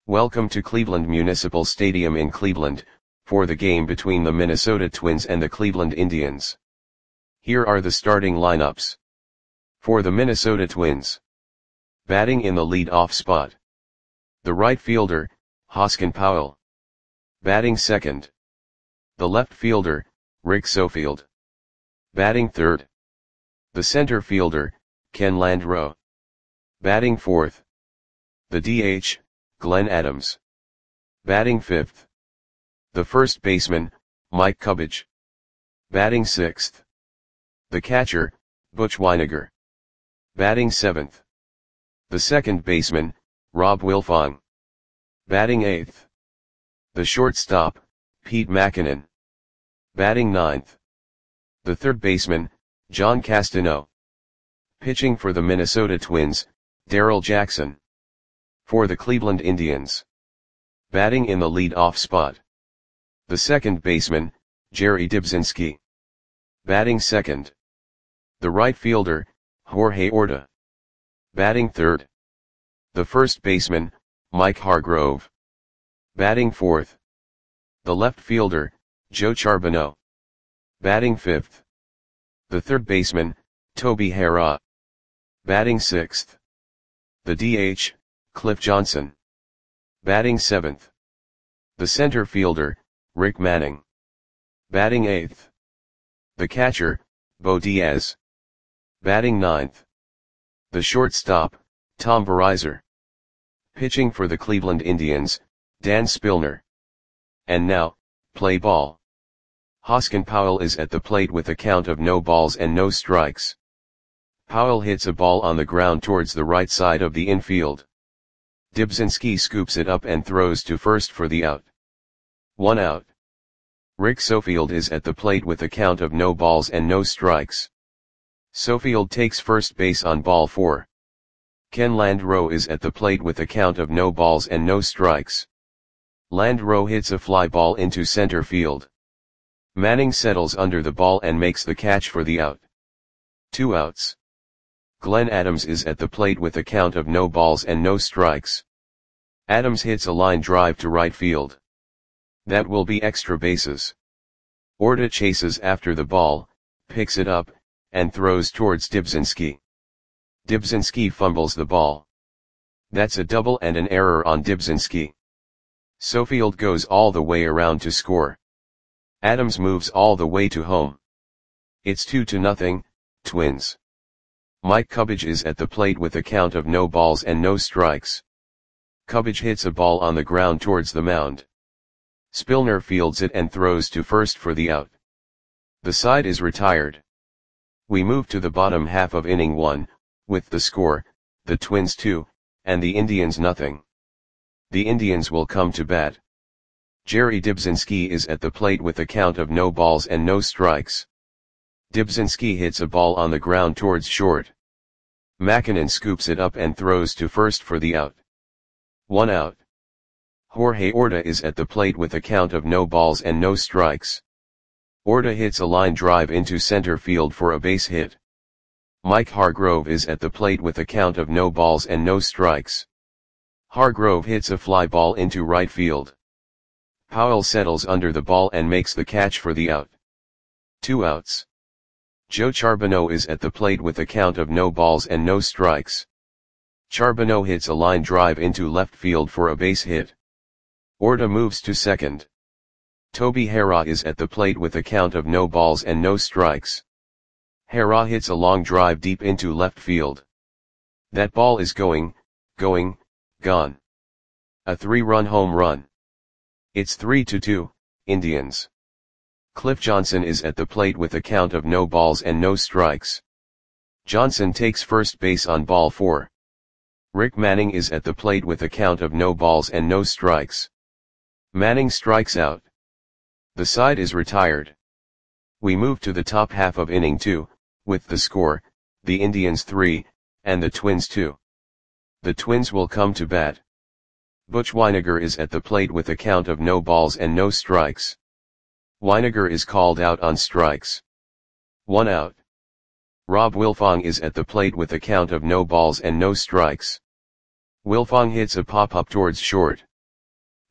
Welcome to Cleveland Municipal Stadium in Cleveland, for the game between the Minnesota Twins and the Cleveland Indians. Here are the starting lineups. For the Minnesota Twins. Batting in the lead-off spot. The right fielder, Hoskin Powell. Batting second. The left fielder, Rick Sofield. Batting third. The center fielder, Ken Landreaux. Batting fourth. The DH, Glenn Adams. Batting fifth. The first baseman, Mike Cubbage. Batting sixth. The catcher, Butch Wynegar. Batting seventh. The second baseman, Rob Wilfong. Batting eighth. The shortstop, Pete Mackinnon. Batting ninth. The third baseman, John Castano. Pitching for the Minnesota Twins, Darryl Jackson. For the Cleveland Indians. Batting in the lead-off spot. The second baseman, Jerry Dybzinski. Batting second. The right fielder, Jorge Orta. Batting third. The first baseman, Mike Hargrove. Batting fourth. The left fielder, Joe Charbonneau. Batting fifth. The third baseman, Toby Harrah. Batting sixth. The DH, Cliff Johnson. Batting seventh. The center fielder, Rick Manning. Batting eighth. The catcher, Bo Diaz. Batting ninth. The shortstop, Tom Verizar. Pitching for the Cleveland Indians, Dan Spillner. And now, play ball. Hoskin Powell is at the plate with a count of no balls and no strikes. Powell hits a ball on the ground towards the right side of the infield. Dybzinski scoops it up and throws to first for the out. 1 out. Rick Sofield is at the plate with a count of no balls and no strikes. Sofield takes first base on ball 4. Ken Landreaux is at the plate with a count of no balls and no strikes. Landreaux hits a fly ball into center field. Manning settles under the ball and makes the catch for the out. 2 outs. Glenn Adams is at the plate with a count of no balls and no strikes. Adams hits a line drive to right field. That will be extra bases. Orta chases after the ball, picks it up, and throws towards Dybzinski. Dybzinski fumbles the ball. That's a double and an error on Dybzinski. Sofield goes all the way around to score. Adams moves all the way to home. It's 2-0, Twins. Mike Cubbage is at the plate with a count of no balls and no strikes. Cubbage hits a ball on the ground towards the mound. Spillner fields it and throws to first for the out. The side is retired. We move to the bottom half of inning 1, with the score, the Twins 2, and the Indians nothing. The Indians will come to bat. Jerry Dybzinski is at the plate with a count of no balls and no strikes. Dybzinski hits a ball on the ground towards short. Mackinnon scoops it up and throws to first for the out. 1 out. Jorge Orta is at the plate with a count of no balls and no strikes. Orta hits a line drive into center field for a base hit. Mike Hargrove is at the plate with a count of no balls and no strikes. Hargrove hits a fly ball into right field. Powell settles under the ball and makes the catch for the out. 2 outs. Joe Charbonneau is at the plate with a count of no balls and no strikes. Charbonneau hits a line drive into left field for a base hit. Orta moves to second. Toby Harrah is at the plate with a count of no balls and no strikes. Harrah hits a long drive deep into left field. That ball is gone. A 3-run home run. It's 3-2, Indians. Cliff Johnson is at the plate with a count of no balls and no strikes. Johnson takes first base on ball 4. Rick Manning is at the plate with a count of no balls and no strikes. Manning strikes out. The side is retired. We move to the top half of inning 2, with the score, the Indians 3, and the Twins 2. The Twins will come to bat. Butch Wynegar is at the plate with a count of no balls and no strikes. Wynegar is called out on strikes. 1 out. Rob Wilfong is at the plate with a count of no balls and no strikes. Wilfong hits a pop-up towards short.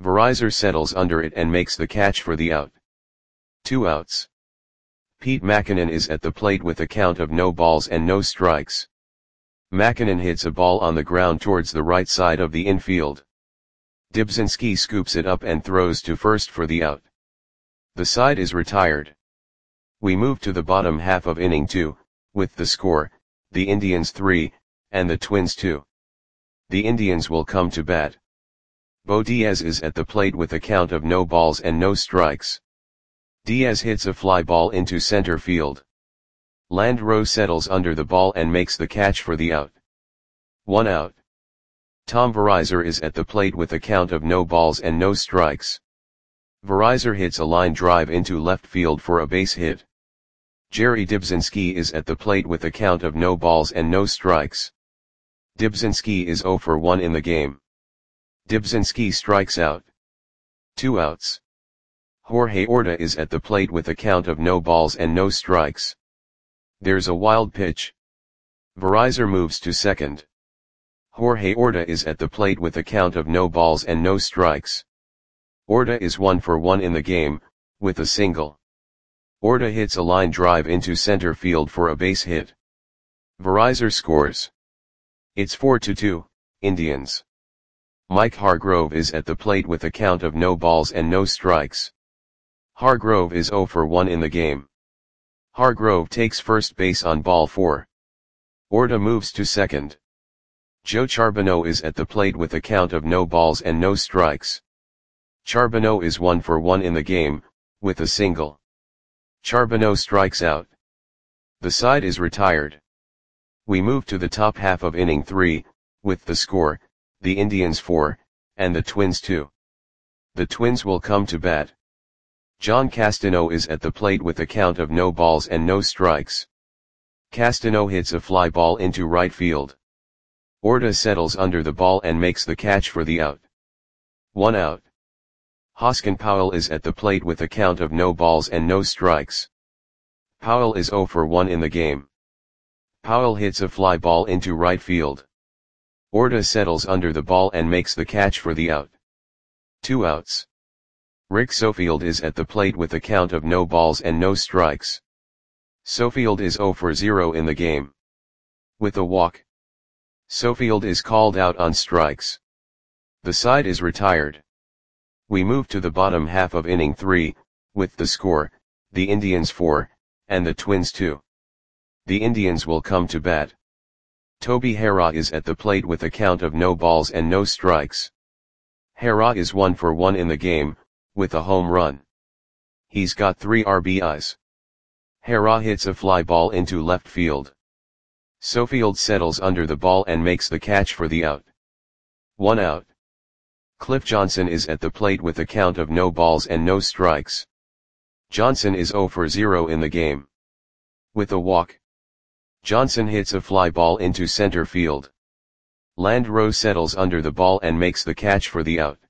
Verizor settles under it and makes the catch for the out. 2 outs. Pete Mackinnon is at the plate with a count of no balls and no strikes. Mackinnon hits a ball on the ground towards the right side of the infield. Dybzinski scoops it up and throws to first for the out. The side is retired. We move to the bottom half of inning 2, with the score, the Indians 3, and the Twins 2. The Indians will come to bat. Bo Diaz is at the plate with a count of no balls and no strikes. Diaz hits a fly ball into center field. Landreau settles under the ball and makes the catch for the out. 1 out. Tom Verizor is at the plate with a count of no balls and no strikes. Verizor hits a line drive into left field for a base hit. Jerry Dybzinski is at the plate with a count of no balls and no strikes. Dybzinski is 0 for 1 in the game. Dybzinski strikes out. 2 outs. Jorge Orta is at the plate with a count of no balls and no strikes. There's a wild pitch. Verizor moves to second. Jorge Orta is at the plate with a count of no balls and no strikes. Orta is 1 for 1 in the game, with a single. Orta hits a line drive into center field for a base hit. Verizor scores. It's 4-2, Indians. Mike Hargrove is at the plate with a count of no balls and no strikes. Hargrove is 0 for 1 in the game. Hargrove takes first base on ball 4. Orta moves to second. Joe Charbonneau is at the plate with a count of no balls and no strikes. Charbonneau is 1 for 1 in the game, with a single. Charbonneau strikes out. The side is retired. We move to the top half of inning 3, with the score, the Indians 4, and the Twins 2. The Twins will come to bat. John Castano is at the plate with a count of no balls and no strikes. Castano hits a fly ball into right field. Orta settles under the ball and makes the catch for the out. 1 out. Hoskin Powell is at the plate with a count of no balls and no strikes. Powell is 0 for 1 in the game. Powell hits a fly ball into right field. Orta settles under the ball and makes the catch for the out. 2 outs. Rick Sofield is at the plate with a count of no balls and no strikes. Sofield is 0 for 0 in the game. With a walk. Sofield is called out on strikes. The side is retired. We move to the bottom half of inning 3, with the score, the Indians 4, and the Twins 2. The Indians will come to bat. Toby Harrah is at the plate with a count of no balls and no strikes. Harrah is 1 for 1 in the game, with a home run. He's got 3 RBIs. Harrah hits a fly ball into left field. Sofield settles under the ball and makes the catch for the out. 1 out. Cliff Johnson is at the plate with a count of no balls and no strikes. Johnson is 0 for 0 in the game. With a walk. Johnson hits a fly ball into center field. Landreau settles under the ball and makes the catch for the out.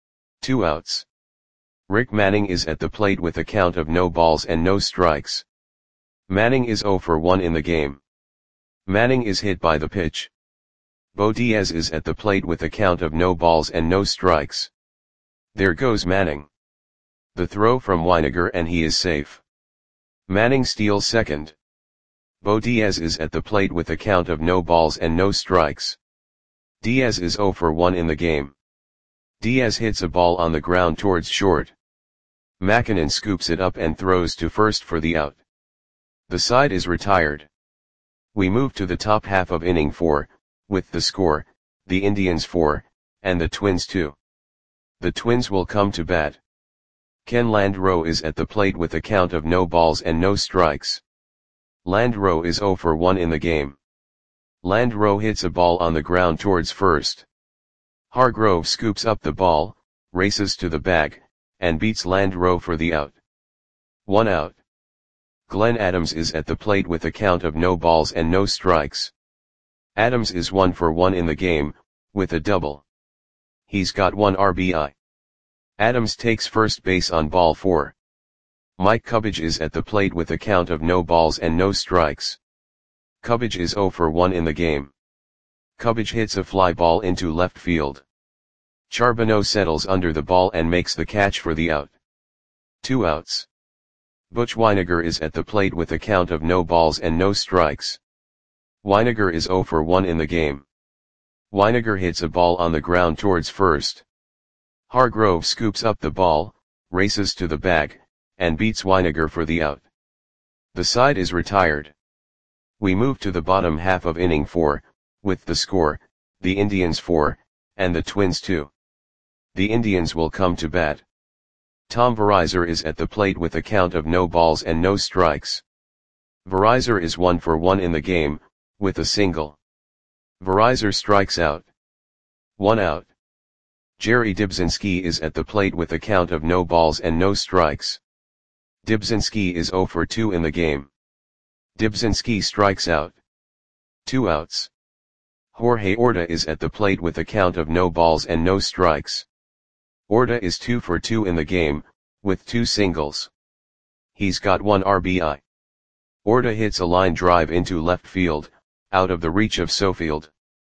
2 outs. Rick Manning is at the plate with a count of no balls and no strikes. Manning is 0 for 1 in the game. Manning is hit by the pitch. Bo Diaz is at the plate with a count of no balls and no strikes. There goes Manning. The throw from Weiniger and he is safe. Manning steals second. Bo Diaz is at the plate with a count of no balls and no strikes. Diaz is 0 for 1 in the game. Diaz hits a ball on the ground towards short. Mackinnon scoops it up and throws to first for the out. The side is retired. We move to the top half of inning 4, with the score, the Indians 4, and the Twins 2. The Twins will come to bat. Ken Landreau is at the plate with a count of no balls and no strikes. Landreau is 0 for 1 in the game. Landreau hits a ball on the ground towards first. Hargrove scoops up the ball, races to the bag, and beats Landreau for the out. 1 out. Glenn Adams is at the plate with a count of no balls and no strikes. Adams is 1 for 1 in the game, with a double. He's got 1 RBI. Adams takes first base on ball 4. Mike Cubbage is at the plate with a count of no balls and no strikes. Cubbage is 0 for 1 in the game. Cubbage hits a fly ball into left field. Charbonneau settles under the ball and makes the catch for the out. 2 outs. Butch Wynegar is at the plate with a count of no balls and no strikes. Wynegar is 0 for 1 in the game. Wynegar hits a ball on the ground towards first. Hargrove scoops up the ball, races to the bag, and beats Wynegar for the out. The side is retired. We move to the bottom half of inning 4, with the score, the Indians 4, and the Twins 2. The Indians will come to bat. Tom Verizur is at the plate with a count of no balls and no strikes. Verizur is 1 for 1 in the game, with a single. Verizur strikes out. 1 out. Jerry Dybzinski is at the plate with a count of no balls and no strikes. Dybzinski is 0 for 2 in the game. Dybzinski strikes out. 2 outs. Jorge Orta is at the plate with a count of no balls and no strikes. Orta is 2 for 2 in the game, with 2 singles. He's got 1 RBI. Orta hits a line drive into left field, out of the reach of Sofield.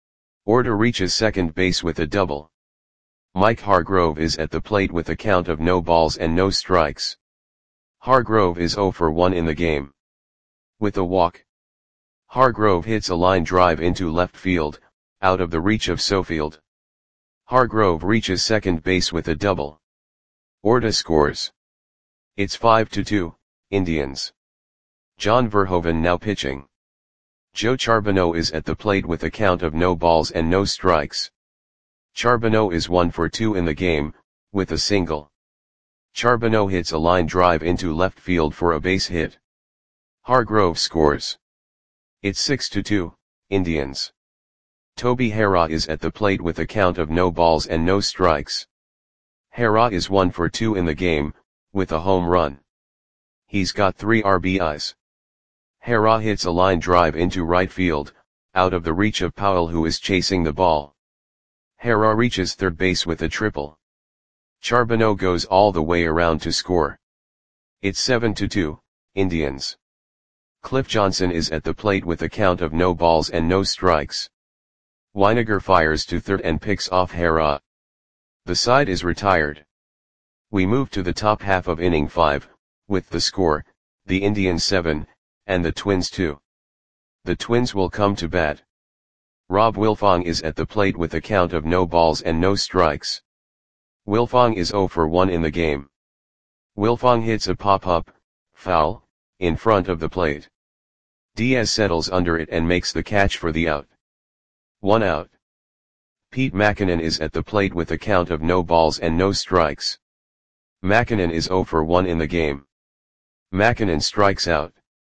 Orta reaches second base with a double. Mike Hargrove is at the plate with a count of no balls and no strikes. Hargrove is 0 for 1 in the game. With a walk. Hargrove hits a line drive into left field, out of the reach of Sofield. Hargrove reaches second base with a double. Orta scores. It's 5-2, Indians. John Verhoeven now pitching. Joe Charbonneau is at the plate with a count of no balls and no strikes. Charbonneau is 1 for 2 in the game, with a single. Charbonneau hits a line drive into left field for a base hit. Hargrove scores. It's 6-2, Indians. Toby Harrah is at the plate with a count of no balls and no strikes. Harrah is 1 for 2 in the game, with a home run. He's got 3 RBIs. Harrah hits a line drive into right field, out of the reach of Powell who is chasing the ball. Harrah reaches third base with a triple. Charbonneau goes all the way around to score. It's 7-2, Indians. Cliff Johnson is at the plate with a count of no balls and no strikes. Wynegar fires to third and picks off Harrah. The side is retired. We move to the top half of inning 5, with the score, the Indians 7, and the Twins 2. The Twins will come to bat. Rob Wilfong is at the plate with a count of no balls and no strikes. Wilfong is 0 for 1 in the game. Wilfong hits a pop-up, foul, in front of the plate. Diaz settles under it and makes the catch for the out. 1 out. Pete Mackinnon is at the plate with a count of no balls and no strikes. Mackinnon is 0 for 1 in the game. Mackinnon strikes out.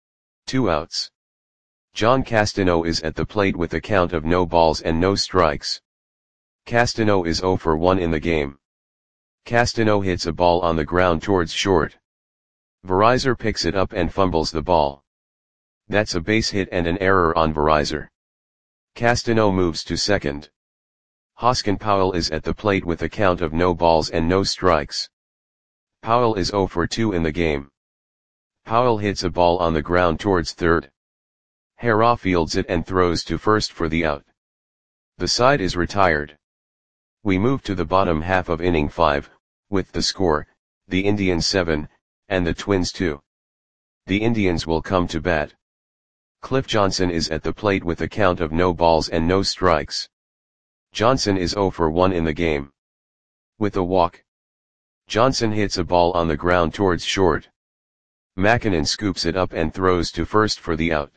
2 outs. John Castano is at the plate with a count of no balls and no strikes. Castano is 0 for 1 in the game. Castano hits a ball on the ground towards short. Verizur picks it up and fumbles the ball. That's a base hit and an error on Verizur. Castano moves to second. Hoskin Powell is at the plate with a count of no balls and no strikes. Powell is 0 for 2 in the game. Powell hits a ball on the ground towards third. Harrah fields it and throws to first for the out. The side is retired. We move to the bottom half of inning 5, with the score, the Indians 7, and the Twins 2. The Indians will come to bat. Cliff Johnson is at the plate with a count of no balls and no strikes. Johnson is 0 for 1 in the game. With a walk. Johnson hits a ball on the ground towards short. Mackinnon scoops it up and throws to first for the out.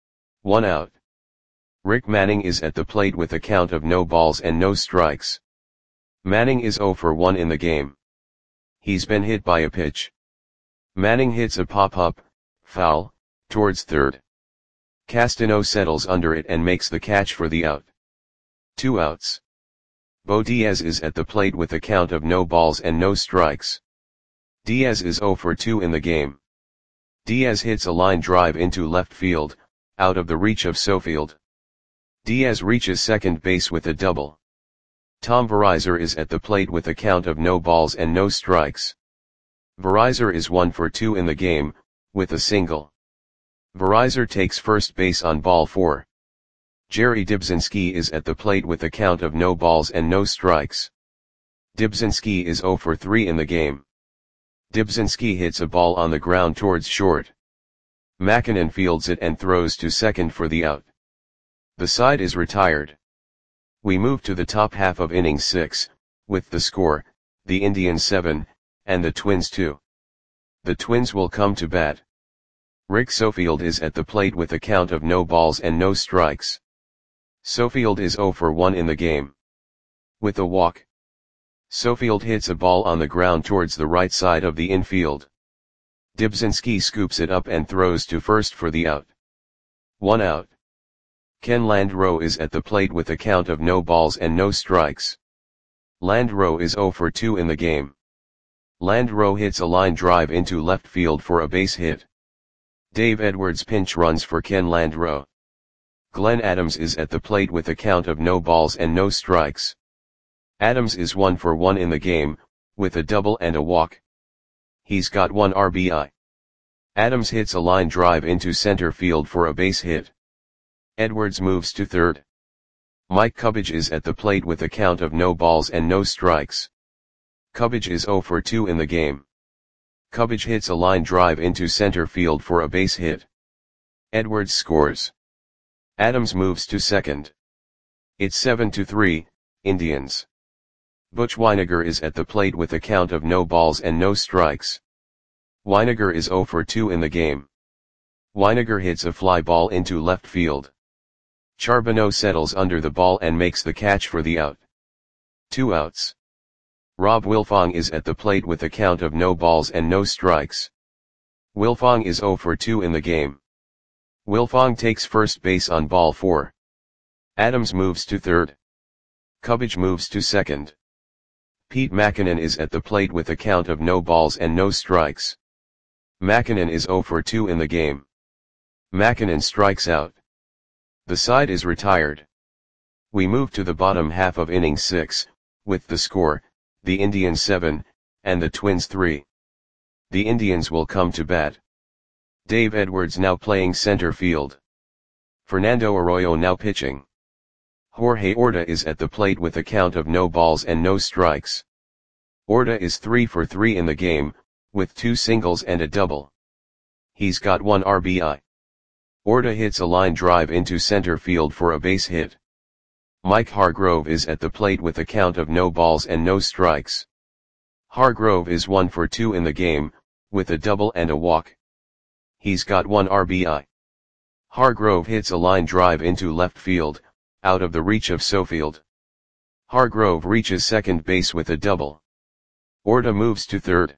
1 out. Rick Manning is at the plate with a count of no balls and no strikes. Manning is 0 for 1 in the game. He's been hit by a pitch. Manning hits a pop-up, foul, towards third. Castano settles under it and makes the catch for the out. 2 outs. Bo Diaz is at the plate with a count of no balls and no strikes. Diaz is 0 for 2 in the game. Diaz hits a line drive into left field, out of the reach of Sofield. Diaz reaches second base with a double. Tom Verizur is at the plate with a count of no balls and no strikes. Verizur is 1 for 2 in the game, with a single. Verizur takes first base on ball 4. Jerry Dybzinski is at the plate with a count of no balls and no strikes. Dybzinski is 0 for 3 in the game. Dybzinski hits a ball on the ground towards short. Makinen fields it and throws to second for the out. The side is retired. We move to the top half of innings 6, with the score, the Indians 7, and the Twins 2. The Twins will come to bat. Rick Sofield is at the plate with a count of no balls and no strikes. Sofield is 0 for 1 in the game. With a walk. Sofield hits a ball on the ground towards the right side of the infield. Dybzinski scoops it up and throws to first for the out. 1 out. Ken Landreau is at the plate with a count of no balls and no strikes. Landreau is 0 for 2 in the game. Landreau hits a line drive into left field for a base hit. Dave Edwards pinch runs for Ken Landreau. Glenn Adams is at the plate with a count of no balls and no strikes. Adams is 1 for 1 in the game, with a double and a walk. He's got 1 RBI. Adams hits a line drive into center field for a base hit. Edwards moves to third. Mike Cubbage is at the plate with a count of no balls and no strikes. Cubbage is 0 for 2 in the game. Cubbage hits a line drive into center field for a base hit. Edwards scores. Adams moves to second. It's 7-3, Indians. Butch Wynegar is at the plate with a count of no balls and no strikes. Wynegar is 0 for 2 in the game. Wynegar hits a fly ball into left field. Charbonneau settles under the ball and makes the catch for the out. 2 outs. Rob Wilfong is at the plate with a count of no balls and no strikes. Wilfong is 0 for 2 in the game. Wilfong takes first base on ball 4. Adams moves to third. Cubbage moves to second. Pete Makinen is at the plate with a count of no balls and no strikes. Makinen is 0 for 2 in the game. Makinen strikes out. The side is retired. We move to the bottom half of inning 6, with the score, the Indians 7, and the Twins 3. The Indians will come to bat. Dave Edwards now playing center field. Fernando Arroyo now pitching. Jorge Orta is at the plate with a count of no balls and no strikes. Orta is 3 for 3 in the game, with 2 singles and a double. He's got 1 RBI. Orta hits a line drive into center field for a base hit. Mike Hargrove is at the plate with a count of no balls and no strikes. Hargrove is 1 for 2 in the game, with a double and a walk. He's got 1 RBI. Hargrove hits a line drive into left field, out of the reach of Sofield. Hargrove reaches second base with a double. Orta moves to third.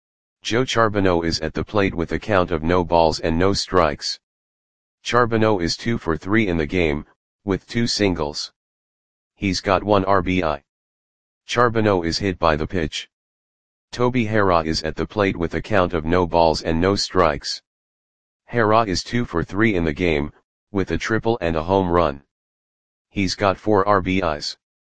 Joe Charbonneau is at the plate with a count of no balls and no strikes. Charbonneau is 2 for 3 in the game, with 2 singles. He's got 1 RBI. Charbonneau is hit by the pitch. Toby Harrah is at the plate with a count of no balls and no strikes. Harrah is 2 for 3 in the game, with a triple and a home run. He's got 4 RBIs.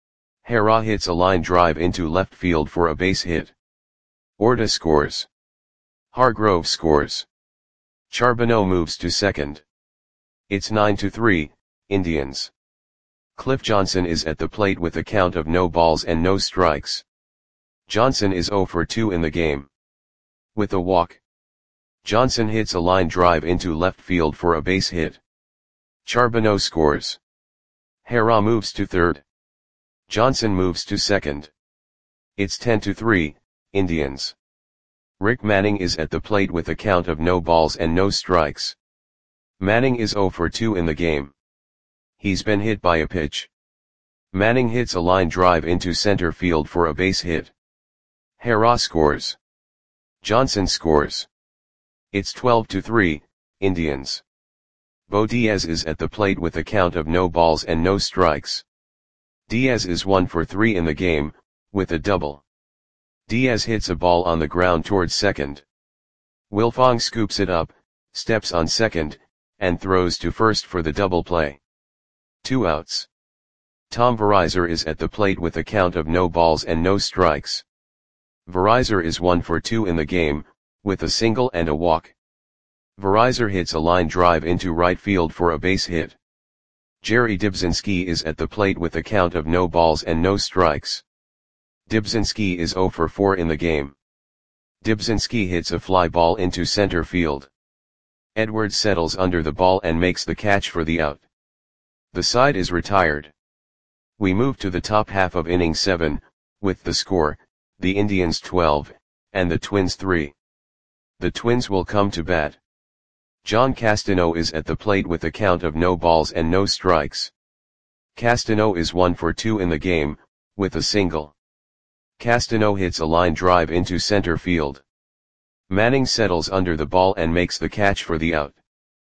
Harrah hits a line drive into left field for a base hit. Orta scores. Hargrove scores. Charbonneau moves to second. It's 9-3, Indians. Cliff Johnson is at the plate with a count of no balls and no strikes. Johnson is 0 for 2 in the game. With a walk. Johnson hits a line drive into left field for a base hit. Charbonneau scores. Harrah moves to third. Johnson moves to second. It's 10-3, Indians. Rick Manning is at the plate with a count of no balls and no strikes. Manning is 0 for 2 in the game. He's been hit by a pitch. Manning hits a line drive into center field for a base hit. Harrah scores. Johnson scores. It's 12-3, Indians. Bo Diaz is at the plate with a count of no balls and no strikes. Diaz is 1 for 3 in the game, with a double. Diaz hits a ball on the ground towards second. Wilfong scoops it up, steps on second, and throws to first for the double play. 2 outs. Tom Verizor is at the plate with a count of no balls and no strikes. Verizor is 1 for 2 in the game, with a single and a walk. Verizor hits a line drive into right field for a base hit. Jerry Dybzinski is at the plate with a count of no balls and no strikes. Dybzinski is 0 for 4 in the game. Dybzinski hits a fly ball into center field. Edwards settles under the ball and makes the catch for the out. The side is retired. We move to the top half of inning 7, with the score, the Indians 12, and the Twins 3. The Twins will come to bat. John Castano is at the plate with a count of no balls and no strikes. Castano is 1 for 2 in the game, with a single. Castano hits a line drive into center field. Manning settles under the ball and makes the catch for the out.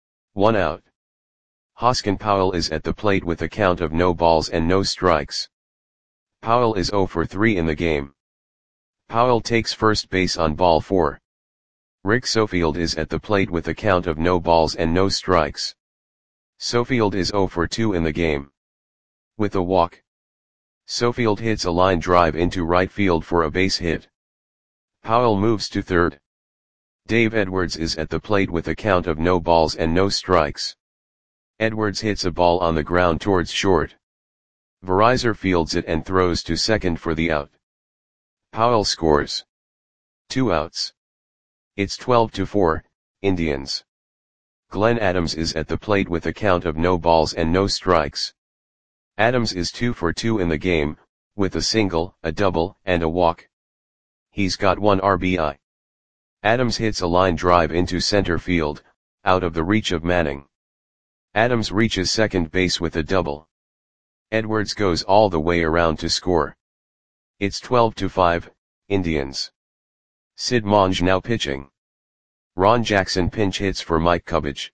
1 out. Hoskin Powell is at the plate with a count of no balls and no strikes. Powell is 0 for 3 in the game. Powell takes first base on ball 4. Rick Sofield is at the plate with a count of no balls and no strikes. Sofield is 0 for 2 in the game. With a walk, Sofield hits a line drive into right field for a base hit. Powell moves to third. Dave Edwards is at the plate with a count of no balls and no strikes. Edwards hits a ball on the ground towards short. Verizor fields it and throws to second for the out. Powell scores. 2 outs. It's 12-4, Indians. Glenn Adams is at the plate with a count of no balls and no strikes. Adams is 2 for 2 in the game, with a single, a double, and a walk. He's got 1 RBI. Adams hits a line drive into center field, out of the reach of Manning. Adams reaches second base with a double. Edwards goes all the way around to score. It's 12-5, Indians. Sid Monge now pitching. Ron Jackson pinch hits for Mike Cubbage.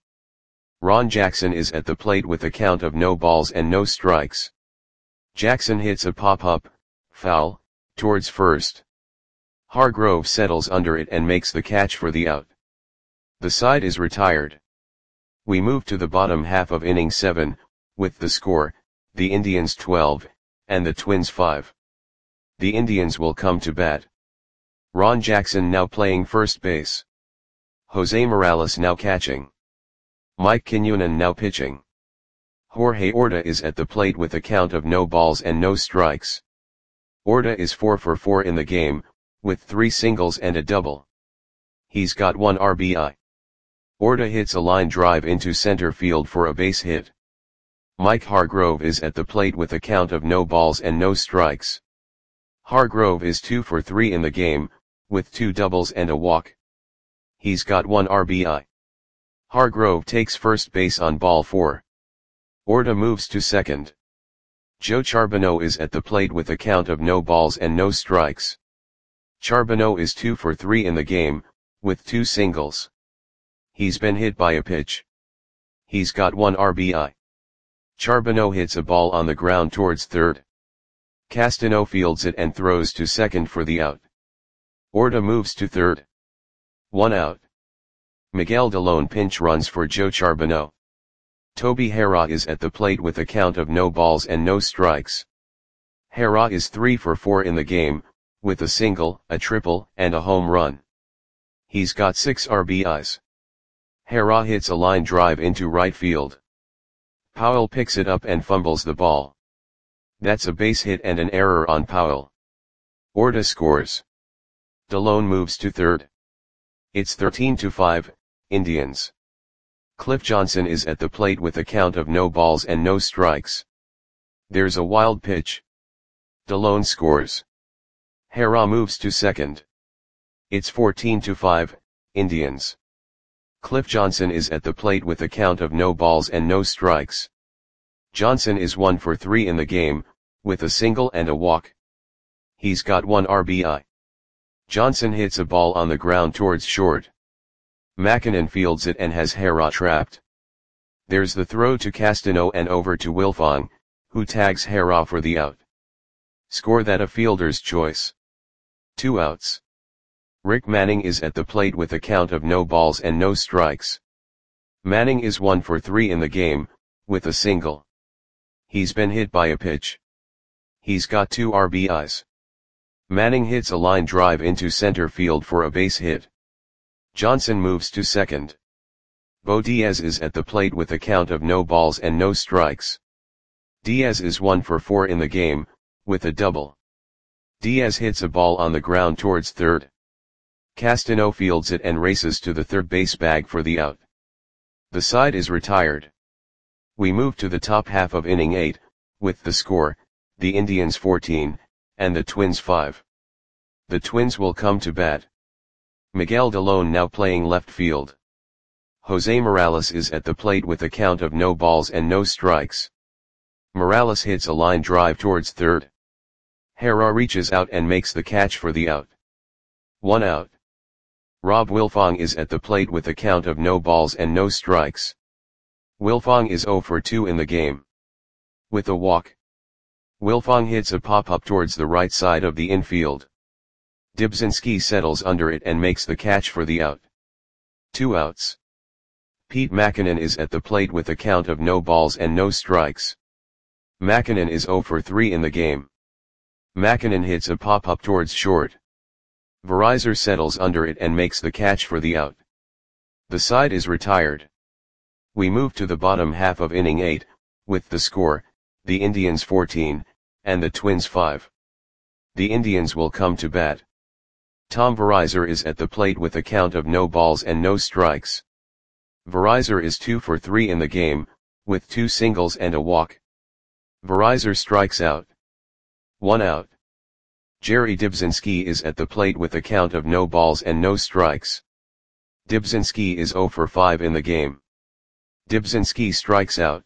Ron Jackson is at the plate with a count of no balls and no strikes. Jackson hits a pop-up, foul, towards first. Hargrove settles under it and makes the catch for the out. The side is retired. We move to the bottom half of inning 7, with the score, the Indians 12, and the Twins 5. The Indians will come to bat. Ron Jackson now playing first base. Jose Morales now catching. Mike Quinones now pitching. Jorge Orta is at the plate with a count of no balls and no strikes. Orta is 4 for 4 in the game, with 3 singles and a double. He's got 1 RBI. Orta hits a line drive into center field for a base hit. Mike Hargrove is at the plate with a count of no balls and no strikes. Hargrove is 2 for 3 in the game, with 2 doubles and a walk. He's got 1 RBI. Hargrove takes first base on ball 4. Orta moves to second. Joe Charbonneau is at the plate with a count of no balls and no strikes. Charbonneau is 2 for 3 in the game, with 2 singles. He's been hit by a pitch. He's got 1 RBI. Charbonneau hits a ball on the ground towards third. Castano fields it and throws to second for the out. Orta moves to third. 1 out. Miguel Delone pinch runs for Joe Charbonneau. Toby Harrah is at the plate with a count of no balls and no strikes. Harrah is 3 for 4 in the game, with a single, a triple, and a home run. He's got 6 RBIs. Harrah hits a line drive into right field. Powell picks it up and fumbles the ball. That's a base hit and an error on Powell. Orta scores. Delone moves to third. It's 13-5, Indians. Cliff Johnson is at the plate with a count of no balls and no strikes. There's a wild pitch. Delone scores. Harrah moves to second. It's 14-5, Indians. Cliff Johnson is at the plate with a count of no balls and no strikes. Johnson is 1 for 3 in the game, with a single and a walk. He's got 1 RBI. Johnson hits a ball on the ground towards short. McKinnon fields it and has Harrah trapped. There's the throw to Castano and over to Wilfong, who tags Harrah for the out. Score that a fielder's choice. 2 outs. Rick Manning is at the plate with a count of no balls and no strikes. Manning is 1 for 3 in the game, with a single. He's been hit by a pitch. He's got 2 RBIs. Manning hits a line drive into center field for a base hit. Johnson moves to second. Bo Diaz is at the plate with a count of no balls and no strikes. Diaz is 1 for 4 in the game, with a double. Diaz hits a ball on the ground towards third. Castano fields it and races to the third base bag for the out. The side is retired. We move to the top half of inning 8, with the score, the Indians 14, and the Twins 5. The Twins will come to bat. Miguel Dalón now playing left field. Jose Morales is at the plate with a count of no balls and no strikes. Morales hits a line drive towards third. Herrera reaches out and makes the catch for the out. 1 out. Rob Wilfong is at the plate with a count of no balls and no strikes. Wilfong is 0 for 2 in the game. With a walk. Wilfong hits a pop-up towards the right side of the infield. Dybzinski settles under it and makes the catch for the out. 2 outs. Pete Mackinnon is at the plate with a count of no balls and no strikes. Mackinnon is 0 for 3 in the game. Mackinnon hits a pop-up towards short. Verizar settles under it and makes the catch for the out. The side is retired. We move to the bottom half of inning 8, with the score, the Indians 14, and the Twins 5. The Indians will come to bat. Tom Verizar is at the plate with a count of no balls and no strikes. Verizar is 2 for 3 in the game, with 2 singles and a walk. Verizar strikes out. 1 out. Jerry Dybzinski is at the plate with a count of no balls and no strikes. Dybzinski is 0 for 5 in the game. Dybzinski strikes out.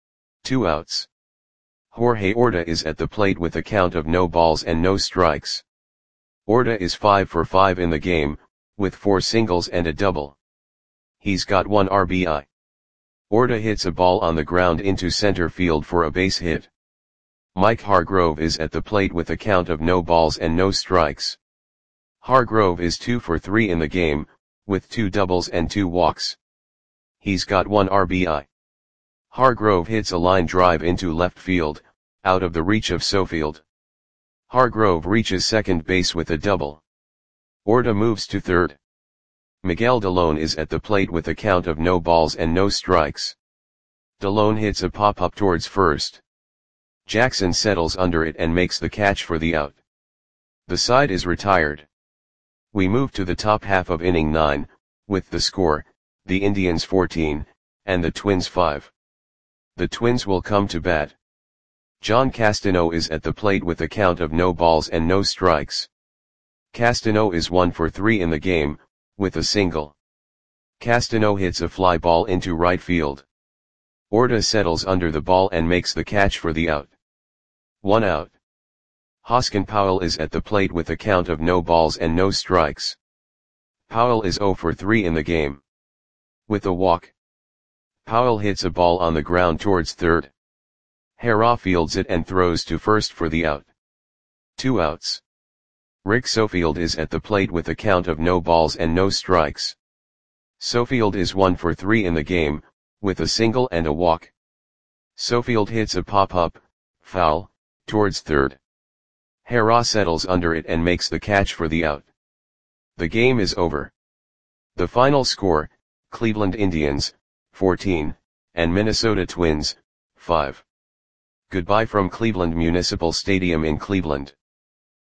2 outs. Jorge Orta is at the plate with a count of no balls and no strikes. Orta is 5 for 5 in the game, with 4 singles and a double. He's got 1 RBI. Orta hits a ball on the ground into center field for a base hit. Mike Hargrove is at the plate with a count of no balls and no strikes. Hargrove is 2 for 3 in the game, with 2 doubles and 2 walks. He's got 1 RBI. Hargrove hits a line drive into left field, out of the reach of Sofield. Hargrove reaches second base with a double. Orta moves to third. Miguel Dalón is at the plate with a count of no balls and no strikes. Dalón hits a pop-up towards first. Jackson settles under it and makes the catch for the out. The side is retired. We move to the top half of inning 9, with the score, the Indians 14, and the Twins 5. The Twins will come to bat. John Castano is at the plate with a count of no balls and no strikes. Castano is 1 for 3 in the game, with a single. Castano hits a fly ball into right field. Orta settles under the ball and makes the catch for the out. 1 out. Hoskin Powell is at the plate with a count of no balls and no strikes. Powell is 0 for 3 in the game. With a walk. Powell hits a ball on the ground towards third. Herrera fields it and throws to first for the out. 2 outs. Rick Sofield is at the plate with a count of no balls and no strikes. Sofield is 1 for 3 in the game, with a single and a walk. Sofield hits a pop-up, foul, towards third. Herrera settles under it and makes the catch for the out. The game is over. The final score, Cleveland Indians, 14, and Minnesota Twins, 5. Goodbye from Cleveland Municipal Stadium in Cleveland.